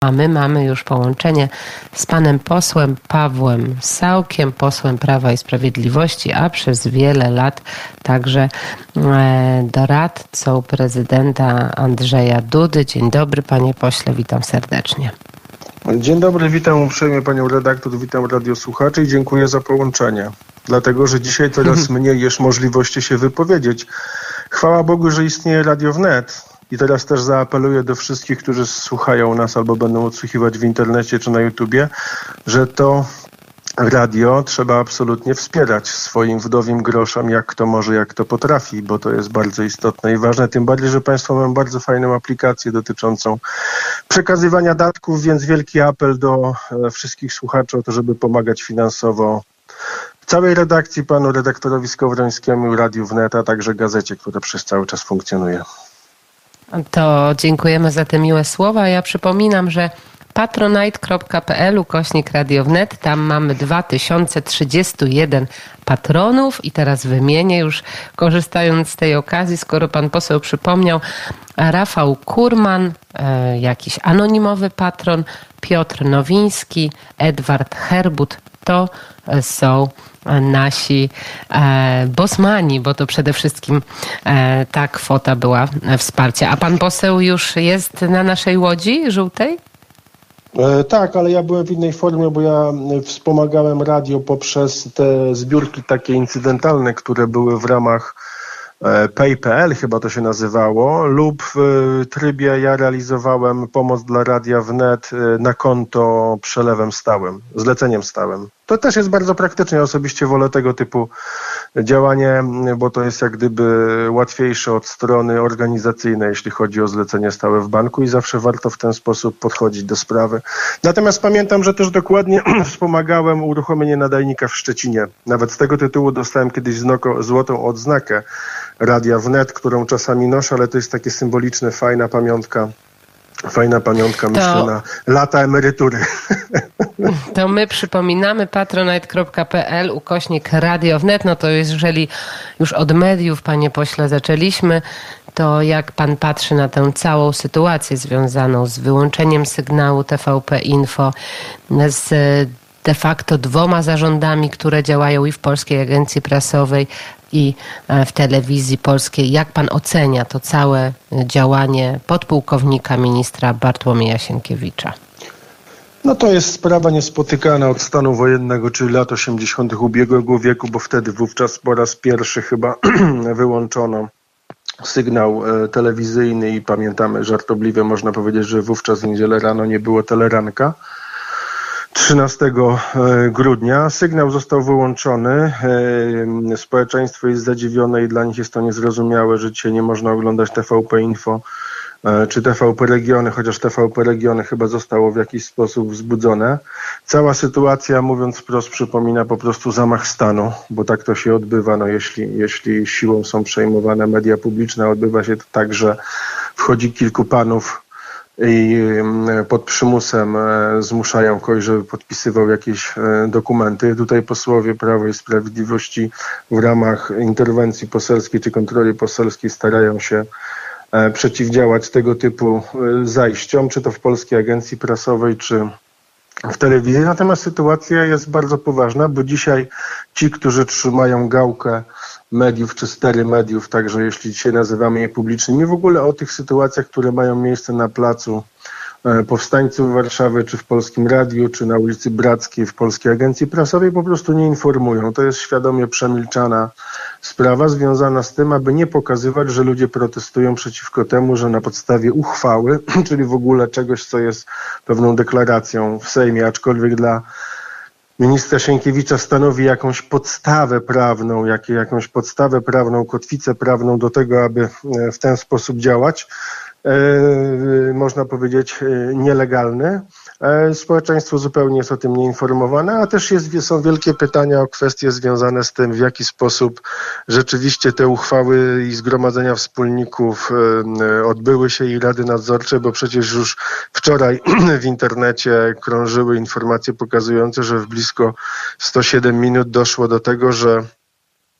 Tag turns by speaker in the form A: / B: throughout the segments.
A: A my mamy już połączenie z panem posłem Pawłem Sałkiem, posłem Prawa i Sprawiedliwości, a przez wiele lat także doradcą prezydenta Andrzeja Dudy. Dzień dobry, panie pośle, witam serdecznie.
B: Dzień dobry, witam uprzejmie panią redaktor, witam radiosłuchaczy i dziękuję za połączenie. Dlatego, że dzisiaj coraz mniej jest możliwości się wypowiedzieć. Chwała Bogu, że istnieje Radio Wnet. I teraz też zaapeluję do wszystkich, którzy słuchają nas albo będą odsłuchiwać w internecie czy na YouTubie, że to radio trzeba absolutnie wspierać swoim wdowim groszem, jak kto może, jak kto potrafi, bo to jest bardzo istotne i ważne. Tym bardziej, że państwo mają bardzo fajną aplikację dotyczącą przekazywania datków, więc wielki apel do wszystkich słuchaczy o to, żeby pomagać finansowo całej redakcji, panu redaktorowi Skowrońskiemu, Radiu Wnet, a także gazecie, która przez cały czas funkcjonuje.
A: To dziękujemy za te miłe słowa. Ja przypominam, że patronite.pl/Radio Wnet. Tam mamy 2031 patronów i teraz wymienię już, korzystając z tej okazji, skoro pan poseł przypomniał, Rafał Kurman, jakiś anonimowy patron, Piotr Nowiński, Edward Herbut, to są nasi bosmani, bo to przede wszystkim ta kwota była wsparcia. A pan poseł już jest na naszej łodzi żółtej?
B: Tak, ale ja byłem w innej formie, bo ja wspomagałem radio poprzez te zbiórki takie incydentalne, które były w ramach Pay.pl, chyba to się nazywało, lub w trybie ja realizowałem pomoc dla Radia Wnet na konto przelewem stałym, zleceniem stałym. To też jest bardzo praktyczne. Ja osobiście wolę tego typu działanie, bo to jest jak gdyby łatwiejsze od strony organizacyjnej, jeśli chodzi o zlecenie stałe w banku i zawsze warto w ten sposób podchodzić do sprawy. Natomiast pamiętam, że też dokładnie wspomagałem uruchomienie nadajnika w Szczecinie. Nawet z tego tytułu dostałem kiedyś złotą odznakę Radia Wnet, którą czasami noszę, ale to jest takie symboliczne, fajna pamiątka, myślę, na lata emerytury.
A: To my przypominamy patronite.pl/Radio Wnet. No to jeżeli już od mediów, panie pośle, zaczęliśmy, to jak pan patrzy na tę całą sytuację związaną z wyłączeniem sygnału TVP Info, z de facto 2 zarządami, które działają i w Polskiej Agencji Prasowej, i w telewizji polskiej. Jak pan ocenia to całe działanie podpułkownika ministra Bartłomieja Sienkiewicza?
B: No to jest sprawa niespotykana od stanu wojennego, czyli lat 80. ubiegłego wieku, bo wtedy wówczas po raz pierwszy chyba wyłączono sygnał telewizyjny i pamiętamy, żartobliwie można powiedzieć, że wówczas w niedzielę rano nie było teleranka. 13 grudnia sygnał został wyłączony. Społeczeństwo jest zadziwione i dla nich jest to niezrozumiałe, że dzisiaj nie można oglądać TVP Info czy TVP Regiony, chociaż TVP Regiony chyba zostało w jakiś sposób wzbudzone. Cała sytuacja, mówiąc wprost, przypomina po prostu zamach stanu, bo tak to się odbywa. No jeśli siłą są przejmowane media publiczne, odbywa się to tak, że wchodzi kilku panów i pod przymusem zmuszają kogoś, żeby podpisywał jakieś dokumenty. Tutaj posłowie Prawa i Sprawiedliwości w ramach interwencji poselskiej czy kontroli poselskiej starają się przeciwdziałać tego typu zajściom, czy to w Polskiej Agencji Prasowej, czy w telewizji. Natomiast sytuacja jest bardzo poważna, bo dzisiaj ci, którzy trzymają gałkę mediów czy stery mediów, także jeśli dzisiaj nazywamy je publicznymi, w ogóle o tych sytuacjach, które mają miejsce na placu Powstańców Warszawy, czy w Polskim Radiu, czy na ulicy Brackiej w Polskiej Agencji Prasowej po prostu nie informują. To jest świadomie przemilczana sprawa związana z tym, aby nie pokazywać, że ludzie protestują przeciwko temu, że na podstawie uchwały, czyli w ogóle czegoś, co jest pewną deklaracją w Sejmie, aczkolwiek dla ministra Sienkiewicza stanowi jakąś podstawę prawną, kotwicę prawną do tego, aby w ten sposób działać, można powiedzieć nielegalny. Społeczeństwo zupełnie jest o tym nieinformowane, a też są wielkie pytania o kwestie związane z tym, w jaki sposób rzeczywiście te uchwały i zgromadzenia wspólników odbyły się i rady nadzorcze, bo przecież już wczoraj w internecie krążyły informacje pokazujące, że w blisko 107 minut doszło do tego, że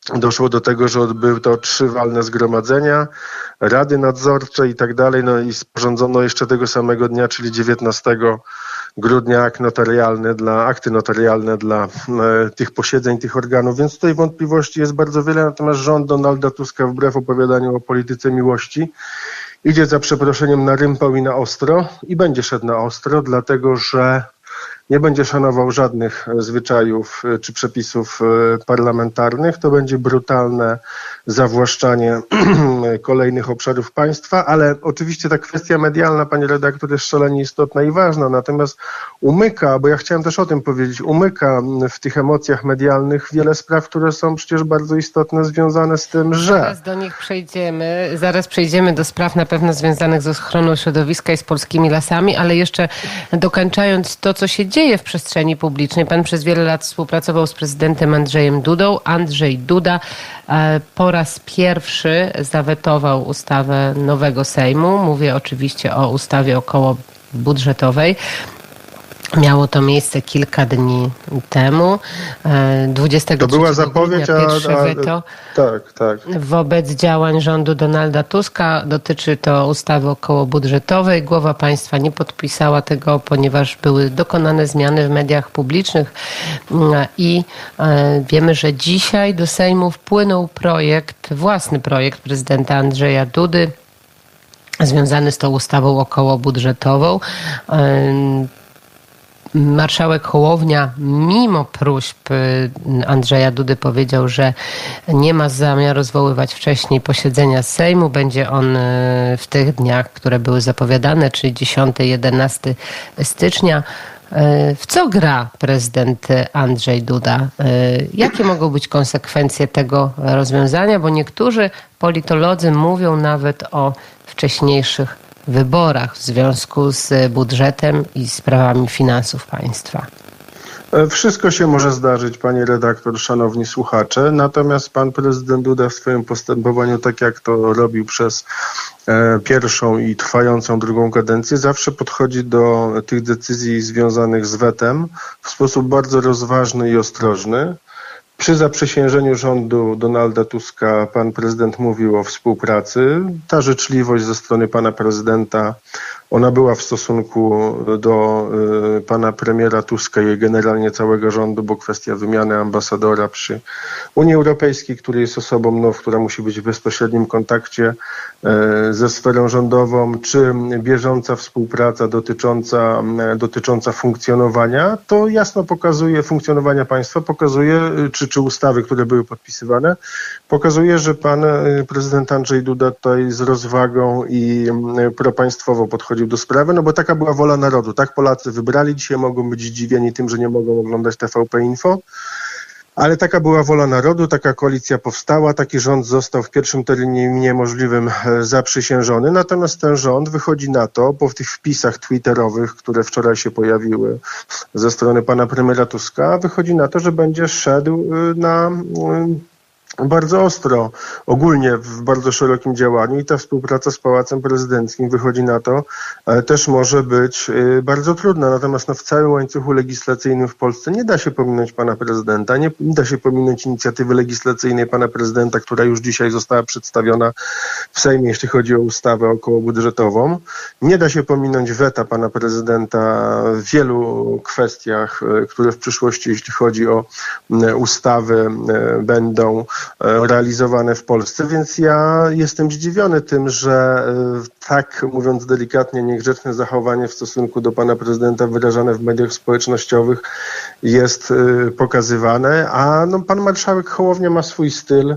B: doszło do tego, że były to 3 walne zgromadzenia, rady nadzorcze i tak dalej, no i sporządzono jeszcze tego samego dnia, czyli 19 grudnia akty notarialne dla tych posiedzeń, tych organów, więc tutaj wątpliwości jest bardzo wiele, natomiast rząd Donalda Tuska wbrew opowiadaniu o polityce miłości idzie za przeproszeniem na rympał i na ostro i będzie szedł na ostro, dlatego że nie będzie szanował żadnych zwyczajów czy przepisów parlamentarnych. To będzie brutalne zawłaszczanie kolejnych obszarów państwa, ale oczywiście ta kwestia medialna, panie redaktor, jest szalenie istotna i ważna, natomiast umyka, bo ja chciałem też o tym powiedzieć, umyka w tych emocjach medialnych wiele spraw, które są przecież bardzo istotne, związane z tym, że...
A: Zaraz do nich przejdziemy, zaraz przejdziemy do spraw na pewno związanych z ochroną środowiska i z polskimi lasami, ale jeszcze dokończając to, co się dzieje w przestrzeni publicznej. Pan przez wiele lat współpracował z prezydentem Andrzejem Dudą. Andrzej Duda po raz pierwszy zawetował ustawę nowego Sejmu. Mówię oczywiście o ustawie okołobudżetowej. Miało to miejsce kilka dni temu. 23
B: to była zapowiedź,
A: grudnia pierwsze weto
B: tak.
A: wobec działań rządu Donalda Tuska. Dotyczy to ustawy okołobudżetowej. Głowa państwa nie podpisała tego, ponieważ były dokonane zmiany w mediach publicznych i wiemy, że dzisiaj do Sejmu wpłynął własny projekt prezydenta Andrzeja Dudy związany z tą ustawą okołobudżetową. Marszałek Hołownia, mimo próśb Andrzeja Dudy, powiedział, że nie ma zamiaru zwoływać wcześniej posiedzenia Sejmu. Będzie on w tych dniach, które były zapowiadane, czyli 10-11 stycznia. W co gra prezydent Andrzej Duda? Jakie mogą być konsekwencje tego rozwiązania? Bo niektórzy politolodzy mówią nawet o wcześniejszych wyborach w związku z budżetem i sprawami finansów państwa.
B: Wszystko się może zdarzyć, panie redaktor, szanowni słuchacze, natomiast pan prezydent Duda w swoim postępowaniu, tak jak to robił przez pierwszą i trwającą drugą kadencję, zawsze podchodzi do tych decyzji związanych z wetem w sposób bardzo rozważny i ostrożny. Przy zaprzysiężeniu rządu Donalda Tuska pan prezydent mówił o współpracy. Ta życzliwość ze strony pana prezydenta, ona była w stosunku do pana premiera Tuska i generalnie całego rządu, bo kwestia wymiany ambasadora przy Unii Europejskiej, który jest osobą, która musi być w bezpośrednim kontakcie ze sferą rządową, czy bieżąca współpraca dotycząca funkcjonowania, to jasno pokazuje, funkcjonowania państwa, pokazuje, czy ustawy, które były podpisywane, pokazuje, że pan prezydent Andrzej Duda tutaj z rozwagą i propaństwowo podchodził do sprawy, no bo taka była wola narodu. Tak Polacy wybrali, dzisiaj mogą być zdziwieni tym, że nie mogą oglądać TVP Info, ale taka była wola narodu, taka koalicja powstała, taki rząd został w pierwszym terminie możliwym zaprzysiężony, natomiast ten rząd wychodzi na to, po tych wpisach twitterowych, które wczoraj się pojawiły ze strony pana premiera Tuska, wychodzi na to, że będzie szedł na bardzo ostro, ogólnie w bardzo szerokim działaniu i ta współpraca z Pałacem Prezydenckim, wychodzi na to, też może być bardzo trudna. Natomiast w całym łańcuchu legislacyjnym w Polsce nie da się pominąć pana prezydenta, nie da się pominąć inicjatywy legislacyjnej pana prezydenta, która już dzisiaj została przedstawiona w Sejmie, jeśli chodzi o ustawę okołobudżetową. Nie da się pominąć weta pana prezydenta w wielu kwestiach, które w przyszłości, jeśli chodzi o ustawy, będą realizowane w Polsce, więc ja jestem zdziwiony tym, że tak, mówiąc delikatnie, niegrzeczne zachowanie w stosunku do pana prezydenta wyrażane w mediach społecznościowych jest pokazywane, a pan marszałek Hołownia ma swój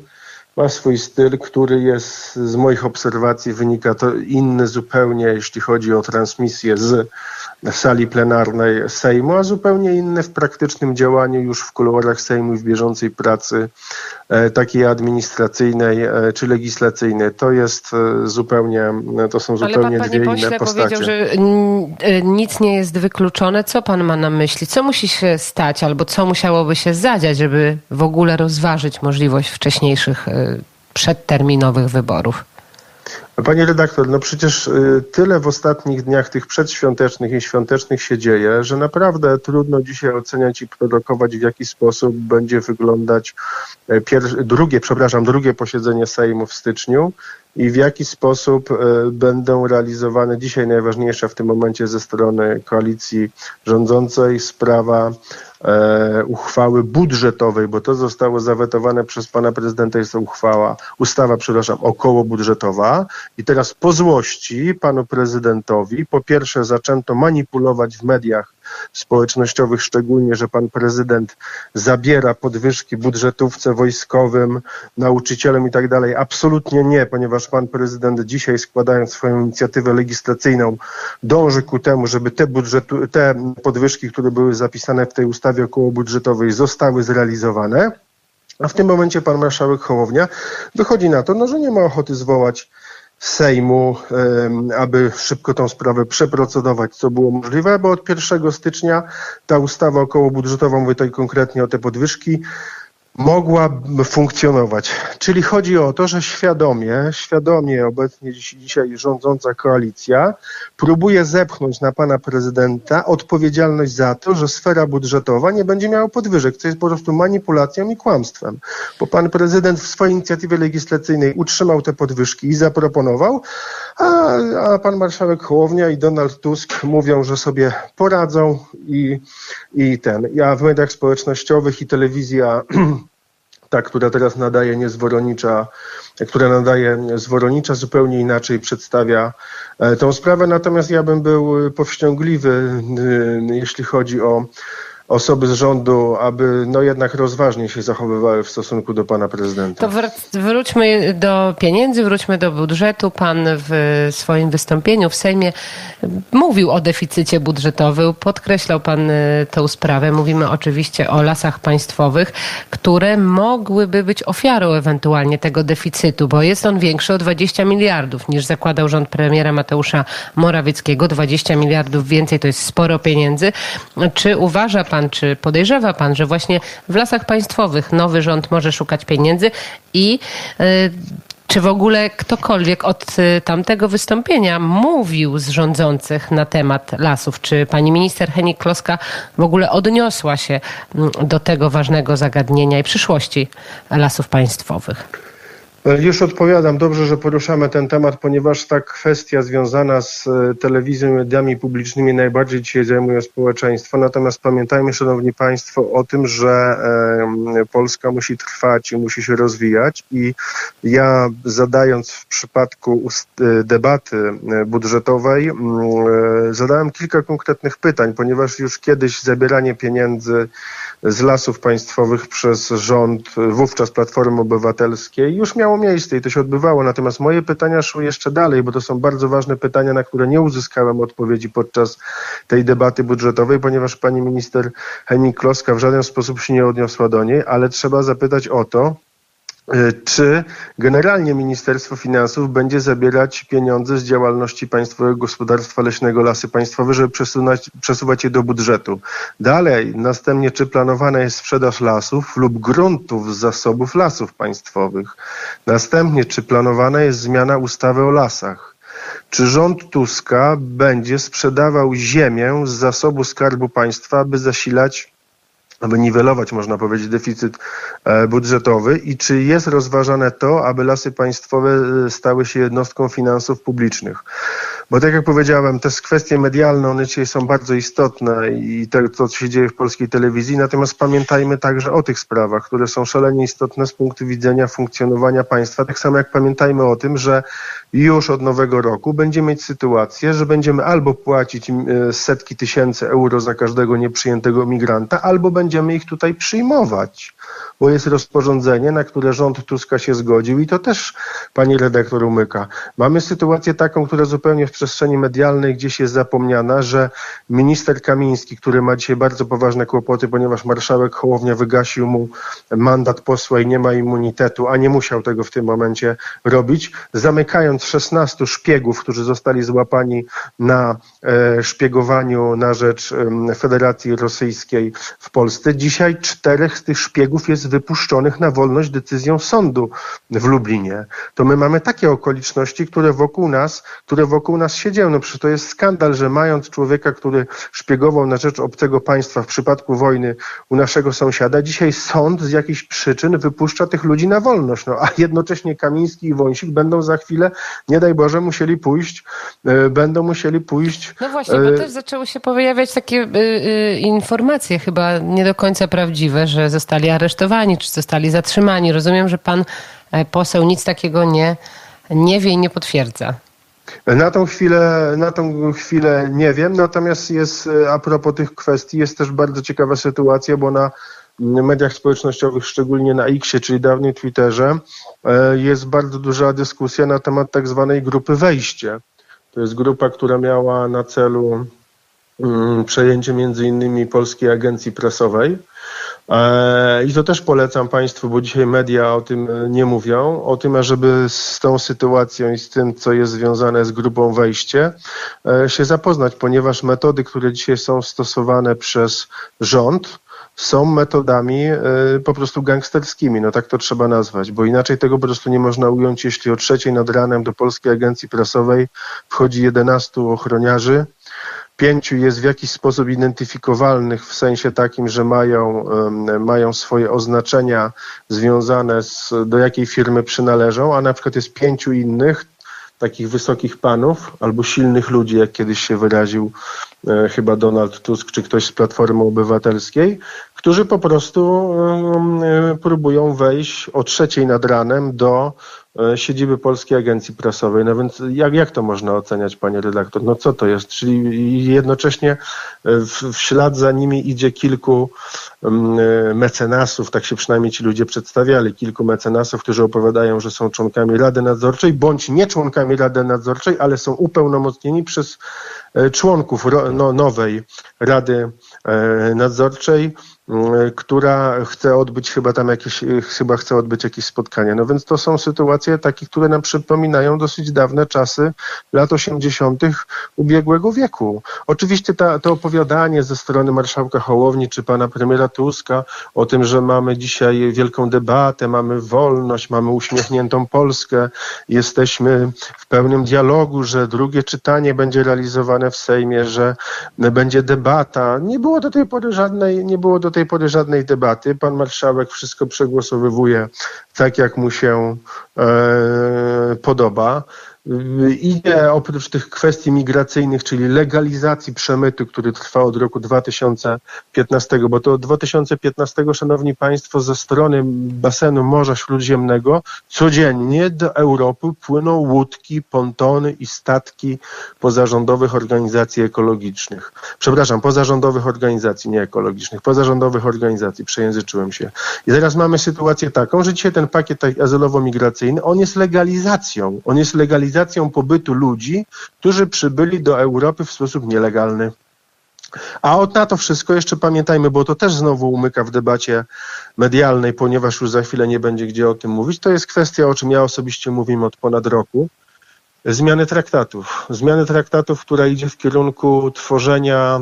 B: styl, który jest z moich obserwacji, wynika to inny zupełnie, jeśli chodzi o transmisję z sali plenarnej Sejmu, a zupełnie inny w praktycznym działaniu już w kuluarach Sejmu i w bieżącej pracy takiej administracyjnej czy legislacyjnej. To są zupełnie dwie inne postacie. Ale pan, panie pośle, powiedział, że nic nie jest wykluczone. Co pan ma na myśli? Co musi się stać albo co musiałoby się zadziać, żeby w ogóle rozważyć możliwość wcześniejszych przedterminowych wyborów? Pani redaktor, no przecież tyle w ostatnich dniach tych przedświątecznych i świątecznych się dzieje, że naprawdę trudno dzisiaj oceniać i prorokować, w jaki sposób będzie wyglądać drugie posiedzenie Sejmu w styczniu i w jaki sposób będą realizowane dzisiaj najważniejsza w tym momencie ze strony koalicji rządzącej sprawa uchwały budżetowej, bo to zostało zawetowane przez pana prezydenta, jest to ustawa okołobudżetowa i teraz po złości panu prezydentowi po pierwsze zaczęto manipulować w mediach społecznościowych, szczególnie, że pan prezydent zabiera podwyżki budżetówce, wojskowym, nauczycielom i tak dalej. Absolutnie nie, ponieważ pan prezydent dzisiaj, składając swoją inicjatywę legislacyjną, dąży ku temu, żeby te podwyżki, które były zapisane w tej ustawie okołobudżetowej, zostały zrealizowane. A w tym momencie pan marszałek Hołownia wychodzi na to, że nie ma ochoty zwołać Sejmu, aby szybko tą sprawę przeprocedować, co było możliwe, bo od 1 stycznia ta ustawa okołobudżetowa, mówię tutaj konkretnie o te podwyżki, mogła funkcjonować. Czyli chodzi o to, że świadomie obecnie dzisiaj rządząca koalicja próbuje zepchnąć na pana prezydenta odpowiedzialność za to, że sfera budżetowa nie będzie miała podwyżek, co jest po prostu manipulacją i kłamstwem. Bo pan prezydent w swojej inicjatywie legislacyjnej utrzymał te podwyżki i zaproponował, a pan marszałek Hołownia i Donald Tusk mówią, że sobie poradzą a w mediach społecznościowych i telewizja ta, która teraz nadaje z Woronicza, zupełnie inaczej przedstawia tą sprawę. Natomiast ja bym był powściągliwy, jeśli chodzi o osoby z rządu, aby jednak rozważnie się zachowywały w stosunku do pana prezydenta.
A: To wróćmy do pieniędzy, wróćmy do budżetu. Pan w swoim wystąpieniu w Sejmie mówił o deficycie budżetowym, podkreślał pan tę sprawę. Mówimy oczywiście o Lasach Państwowych, które mogłyby być ofiarą ewentualnie tego deficytu, bo jest on większy o 20 miliardów niż zakładał rząd premiera Mateusza Morawieckiego. 20 miliardów więcej to jest sporo pieniędzy. Czy uważa pan, czy podejrzewa pan, że właśnie w Lasach Państwowych nowy rząd może szukać pieniędzy i czy w ogóle ktokolwiek od tamtego wystąpienia mówił z rządzących na temat lasów? Czy pani minister Hennig-Kloska w ogóle odniosła się do tego ważnego zagadnienia i przyszłości Lasów Państwowych?
B: Już odpowiadam. Dobrze, że poruszamy ten temat, ponieważ ta kwestia związana z telewizją i mediami publicznymi najbardziej dzisiaj zajmuje społeczeństwo. Natomiast pamiętajmy, szanowni państwo, o tym, że Polska musi trwać i musi się rozwijać. I ja zadając w przypadku debaty budżetowej, zadałem kilka konkretnych pytań, ponieważ już kiedyś zabieranie pieniędzy z Lasów Państwowych przez rząd, wówczas Platformy Obywatelskiej, już miało miejsce i to się odbywało. Natomiast moje pytania szły jeszcze dalej, bo to są bardzo ważne pytania, na które nie uzyskałem odpowiedzi podczas tej debaty budżetowej, ponieważ pani minister Hennig-Kloska w żaden sposób się nie odniosła do niej, ale trzeba zapytać o to, czy generalnie Ministerstwo Finansów będzie zabierać pieniądze z działalności Państwowego Gospodarstwa Leśnego Lasy Państwowe, żeby przesuwać je do budżetu. Dalej, następnie, czy planowana jest sprzedaż lasów lub gruntów z zasobów Lasów Państwowych. Następnie, czy planowana jest zmiana ustawy o lasach. Czy rząd Tuska będzie sprzedawał ziemię z zasobu Skarbu Państwa, aby niwelować, można powiedzieć, deficyt budżetowy i czy jest rozważane to, aby Lasy Państwowe stały się jednostką finansów publicznych. Bo tak jak powiedziałem, te kwestie medialne, one dzisiaj są bardzo istotne i to, co się dzieje w polskiej telewizji, natomiast pamiętajmy także o tych sprawach, które są szalenie istotne z punktu widzenia funkcjonowania państwa. Tak samo jak pamiętajmy o tym, że już od nowego roku będziemy mieć sytuację, że będziemy albo płacić setki tysięcy euro za każdego nieprzyjętego migranta, albo będziemy ich tutaj przyjmować, bo jest rozporządzenie, na które rząd Tuska się zgodził i to też pani redaktor umyka. Mamy sytuację taką, która zupełnie w przestrzeni medialnej gdzieś jest zapomniana, że minister Kamiński, który ma dzisiaj bardzo poważne kłopoty, ponieważ marszałek Hołownia wygasił mu mandat posła i nie ma immunitetu, a nie musiał tego w tym momencie robić, zamykając 16 szpiegów, którzy zostali złapani na szpiegowaniu na rzecz Federacji Rosyjskiej w Polsce. Dzisiaj 4 z tych szpiegów jest wypuszczonych na wolność decyzją sądu w Lublinie. To my mamy takie okoliczności, które wokół nas się dzieją. No przecież to jest skandal, że mając człowieka, który szpiegował na rzecz obcego państwa w przypadku wojny u naszego sąsiada, dzisiaj sąd z jakichś przyczyn wypuszcza tych ludzi na wolność. No, a jednocześnie Kamiński i Wąsik będą za chwilę, nie daj Boże, będą musieli pójść.
A: No właśnie, bo też zaczęły się pojawiać takie informacje, chyba nie do końca prawdziwe, że zostali aresztowani, czy zostali zatrzymani. Rozumiem, że pan poseł nic takiego nie wie i nie potwierdza.
B: Na tą chwilę nie wiem, natomiast jest, a propos tych kwestii, jest też bardzo ciekawa sytuacja, bo na mediach społecznościowych, szczególnie na X-ie, czyli dawniej Twitterze, jest bardzo duża dyskusja na temat tak zwanej grupy Wejście. To jest grupa, która miała na celu przejęcie między innymi Polskiej Agencji Prasowej. I to też polecam Państwu, bo dzisiaj media o tym nie mówią, o tym, ażeby z tą sytuacją i z tym, co jest związane z grupą Wejście, się zapoznać, ponieważ metody, które dzisiaj są stosowane przez rząd, są metodami po prostu gangsterskimi, no tak to trzeba nazwać, bo inaczej tego po prostu nie można ująć, jeśli o 3:00 nad ranem do Polskiej Agencji Prasowej wchodzi 11 ochroniarzy, 5 jest w jakiś sposób identyfikowalnych w sensie takim, że mają swoje oznaczenia związane do jakiej firmy przynależą, a na przykład jest 5 innych takich wysokich panów albo silnych ludzi, jak kiedyś się wyraził chyba Donald Tusk czy ktoś z Platformy Obywatelskiej, którzy po prostu próbują wejść o 3:00 nad ranem do siedziby Polskiej Agencji Prasowej. No więc jak to można oceniać, panie redaktor? No co to jest? Czyli jednocześnie w ślad za nimi idzie kilku mecenasów, tak się przynajmniej ci ludzie przedstawiali, kilku mecenasów, którzy opowiadają, że są członkami Rady Nadzorczej, bądź nie członkami Rady Nadzorczej, ale są upełnomocnieni przez członków nowej Rady Nadzorczej, która chce odbyć chce odbyć jakieś spotkanie. No więc to są sytuacje takie, które nam przypominają dosyć dawne czasy lat 80. ubiegłego wieku. Oczywiście to opowiadanie ze strony marszałka Hołowni czy pana premiera Tuska o tym, że mamy dzisiaj wielką debatę, mamy wolność, mamy uśmiechniętą Polskę, jesteśmy w pełnym dialogu, że drugie czytanie będzie realizowane w Sejmie, że będzie debata. Nie było do tej pory żadnej debaty. Pan marszałek wszystko przegłosowywuje tak, jak mu się podoba. Idzie oprócz tych kwestii migracyjnych, czyli legalizacji przemytu, który trwa od roku 2015, bo to od 2015, szanowni państwo, ze strony basenu Morza Śródziemnego codziennie do Europy płyną łódki, pontony i statki pozarządowych organizacji ekologicznych. Przepraszam, pozarządowych organizacji, nie ekologicznych, pozarządowych organizacji, przejęzyczyłem się. I teraz mamy sytuację taką, że dzisiaj ten pakiet azylowo-migracyjny, on jest legalizacją pobytu ludzi, którzy przybyli do Europy w sposób nielegalny. A na to wszystko jeszcze pamiętajmy, bo to też znowu umyka w debacie medialnej, ponieważ już za chwilę nie będzie gdzie o tym mówić. To jest kwestia, o czym ja osobiście mówię od ponad roku. Zmiany traktatów, która idzie w kierunku tworzenia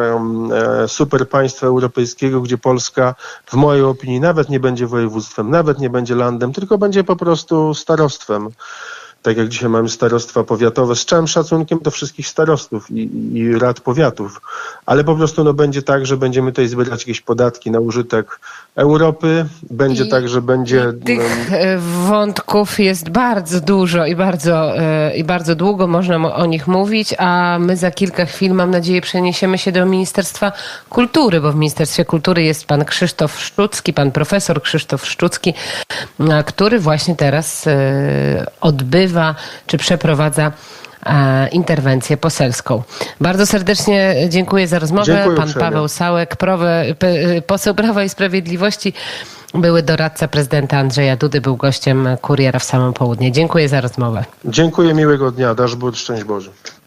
B: super państwa europejskiego, gdzie Polska w mojej opinii nawet nie będzie województwem, nawet nie będzie landem, tylko będzie po prostu starostwem. Tak jak dzisiaj mamy starostwa powiatowe, z całym szacunkiem do wszystkich starostów i rad powiatów, ale po prostu będzie tak, że będziemy tutaj zbierać jakieś podatki na użytek Europy, będzie tak, że będzie...
A: Tych wątków jest bardzo dużo i bardzo długo można o nich mówić, a my za kilka chwil, mam nadzieję, przeniesiemy się do Ministerstwa Kultury, bo w Ministerstwie Kultury jest pan Krzysztof Szczucki, pan profesor Krzysztof Szczucki, który właśnie teraz odbywa czy przeprowadza interwencję poselską. Bardzo serdecznie dziękuję za rozmowę.
B: Dziękuję
A: Pan
B: uprzejmie.
A: Paweł Sałek, poseł Prawa i Sprawiedliwości, były doradca prezydenta Andrzeja Dudy, był gościem Kuriera w Samo Południe. Dziękuję za rozmowę.
B: Dziękuję, miłego dnia. Dasz Bóg, szczęść Boże.